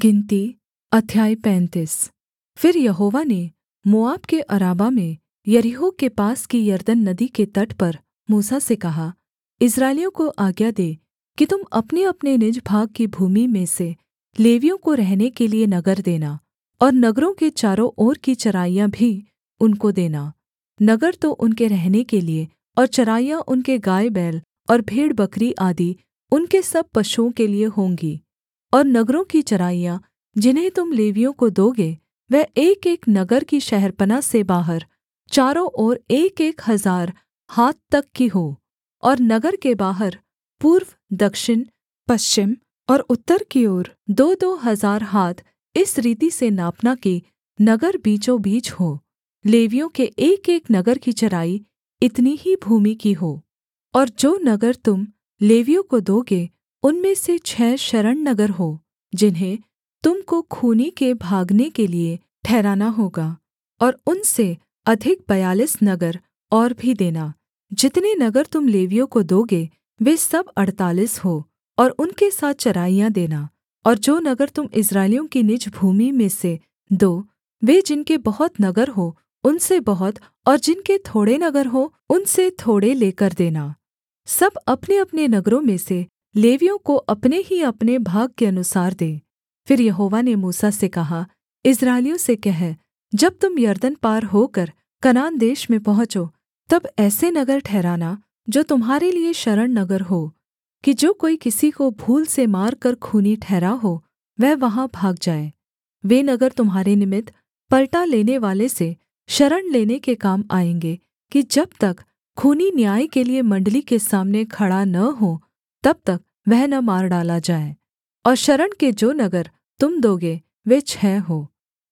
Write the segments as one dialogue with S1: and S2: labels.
S1: गिनती अध्याय 35। फिर यहोवा ने मोआब के अराबा में यरीहो के पास की यरदन नदी के तट पर मूसा से कहा, इस्राएलियों को आज्ञा दे कि तुम अपनेअपने निज भाग की भूमि में से लेवियों को रहने के लिये नगर देना, और नगरों के चारों ओर की चराइयाँ भी उनको देना। नगर तो उनके रहने के लिये, और चराइयाँ उनके गायबैल और भेड़बकरी आदि उनके सब पशुओं के लिये होंगी। और नगरों की चराइयाँ जिन्हें तुम लेवियों को दोगे, वह एकएक नगर की शहरपनाह से बाहर चारों ओर 1,000 हाथ तक की हो, और नगर के बाहर पूर्व, दक्षिण, पश्चिम और उत्तर की ओर 2-2 हजार हाथ इस रीति से नापना कि नगर बीचों बीच हो। लेवियों के एकएक नगर की चराई इतनी ही भूमि की हो। और जो नगर तुम लेवियों को दोगे, उनमें से 6 शरणनगर हो, जिन्हें तुम को खूनी के भागने के लिये ठहराना होगा, और उनसे अधिक 42 नगर और भी देना। जितने नगर तुम लेवियों को दोगे, वे सब 48 हो, और उनके साथ चराइयाँ देना। और जो नगर तुम इस्राएलियों की निज भूमि में से दो, वे जिनके बहुत नगर हो, उनसे बहुत, और जिनके थोड़े नगर हो, उनसे थोड़े लेकर देना। सब अपनेअपने नगरों में से लेवियों को अपने ही अपने भाग के अनुसार दे। फिर यहोवा ने मूसा से कहा, इस्राएलियों से कह, जब तुम यरदन पार होकर कनान देश में पहुँचो, तब ऐसे नगर ठहराना जो तुम्हारे लिये शरणनगर हो, कि जो कोई किसी को भूल से मारकर खूनी ठहरा हो, वह वहाँ भाग जाए। वे नगर तुम्हारे निमित्त पलटा लेने वाले से शरण लेने के काम आएँगे, कि जब तक खूनी न्याय के लिये मण्डली के सामने खड़ा न हो, तब तक वह न मार डाला जाए। और शरण के जो नगर तुम दोगे, वे 6 हो।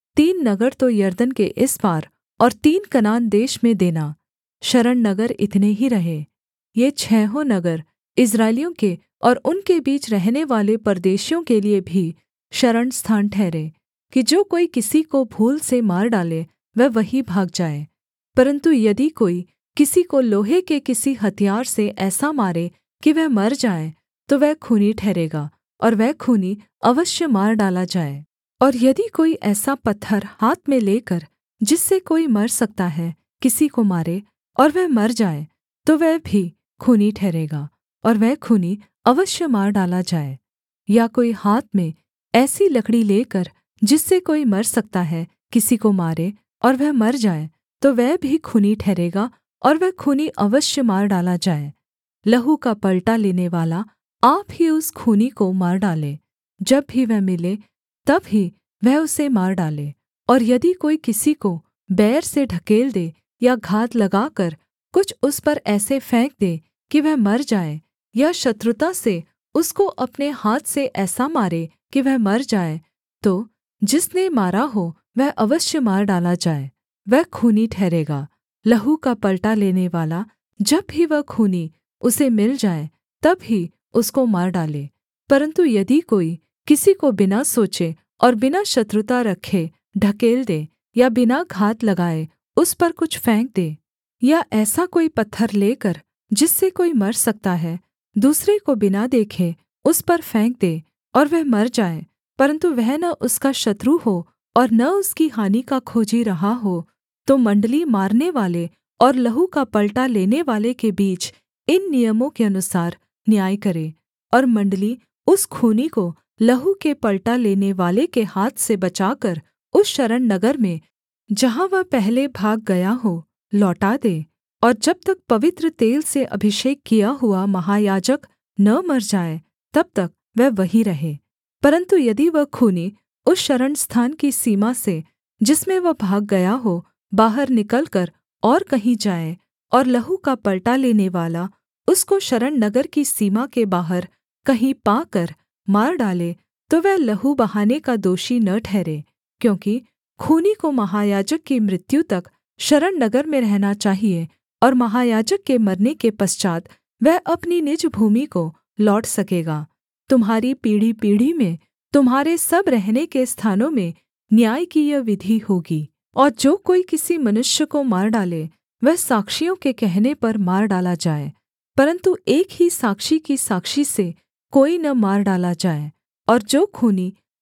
S1: 3 नगर तो यरदन के इस पार, और 3 कनान देश में देना। शरण नगर इतने ही रहे। ये 6 नगर इस्राएलियों के और उनके बीच रहने वाले परदेशियों के लिये भी शरण स्थान ठहरे, कि जो कोई किसी को भूल से मार डाले, वह वहीं भाग जाए। परन्तु यदि कोई किसी को लोहे के किसी हथियार से ऐसा मारे कि वह मर जाए, तो वह खूनी ठहरेगा, और वह खूनी अवश्य मार डाला जाए। और यदि कोई ऐसा पत्थर हाथ में लेकर, जिससे कोई मर सकता है, किसी को मारे, और वह मर जाए, तो वह भी खूनी ठहरेगा, और वह खूनी अवश्य मार डाला जाए। या कोई हाथ में ऐसी लकड़ी लेकर, जिससे कोई मर सकता है, किसी को मारे, और वह मर जाए, तो वह भी खूनी ठहरेगा, और वह खूनी अवश्य मार डाला जाए। लहू का पलटा लेनेवाला आप ही उस खूनी को मार डाले। जब भी वह मिले, तब ही वह उसे मार डाले। और यदि कोई किसी को बैर से ढकेल दे, या घात लगाकर कुछ उस पर ऐसे फेंक दे कि वह मर जाए, या शत्रुता से उसको अपने हाथ से ऐसा मारे कि वह मर जाए, तो जिसने मारा हो वह अवश्य मार डाला जाए, वह खूनी ठहरेगा। लहू का पलटा लेनेवाला, जब भी वह खूनी उसे मिल जाए, तब ही उसको मार डाले। परन्तु यदि कोई किसी को बिना सोचे और बिना शत्रुता रखे ढकेल दे, या बिना घात लगाए उस पर कुछ फेंक दे, या ऐसा कोई पत्थर लेकर, जिससे कोई मर सकता है, दूसरे को बिना देखे उस पर फेंक दे, और वह मर जाए, परन्तु वह न उसका शत्रु हो और न उसकी हानि का खोजी रहा हो, तो मण्डली मारनेवाले और लहू का पलटा लेनेवाले के बीच इन नियमों के अनुसार न्याय करे। और मण्डली उस खूनी को लहू के पलटा लेनेवाले के हाथ से बचाकर उस शरणनगर में, जहाँ वह पहले भाग गया हो, लौटा दे। और जब तक पवित्र तेल से अभिषेक किया हुआ महायाजक न मर जाए, तब तक वह वहीं रहे। परन्तु यदि वह खूनी उस शरणस्थान की सीमा से, जिसमें वह भाग गया हो, बाहर निकलकर और कहीं जाए, और लहू का पलटा लेनेवाला उसको शरणनगर की सीमा के बाहर कहीं पाकर मार डाले, तो वह लहू बहाने का दोषी न ठहरे, क्योंकि खूनी को महायाजक की मृत्यु तक शरणनगर में रहना चाहिए, और महायाजक के मरने के पश्चात् वह अपनी निज भूमि को लौट सकेगा। तुम्हारी पीढ़ी-पीढ़ी में तुम्हारे सब रहने के स्थानों में न्याय की यह विधि होगी। और जो कोई किसी मनुष्य को मार डाले, वह साक्षियों के कहने पर मार डाला जाए, परन्तु एक ही साक्षी की साक्षी से कोई न मार डाला जाए। और जो खूनी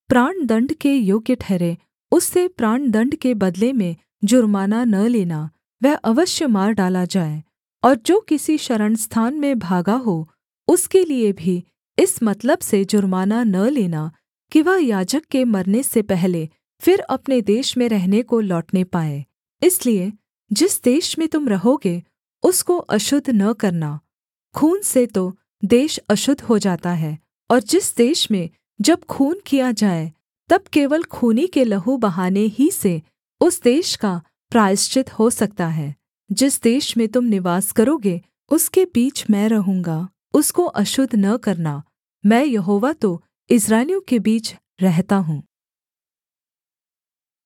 S1: प्राणदण्ड के योग्य ठहरे उससे प्राणदण्ड के बदले में जुर्माना न लेना, वह अवश्य मार डाला जाए। और जो किसी शरणस्थान में भागा हो उसके लिये भी इस मतलब से जुर्माना न लेना कि वह याजक के मरने से पहले फिर अपने देश में रहने को लौटने पाए। इसलिए जिस देश में तुम रहोगे उसको अशुद्ध न करना। खून से तो देश अशुद्ध हो जाता है, और जिस देश में जब खून किया जाए तब केवल खूनी के लहू बहाने ही से उस देश का प्रायश्चित हो सकता है। जिस देश में तुम निवास करोगे उसके बीच मैं रहूँगा, उसको अशुद्ध न करना। मैं यहोवा तो इस्राएलियों के बीच रहता हूँ।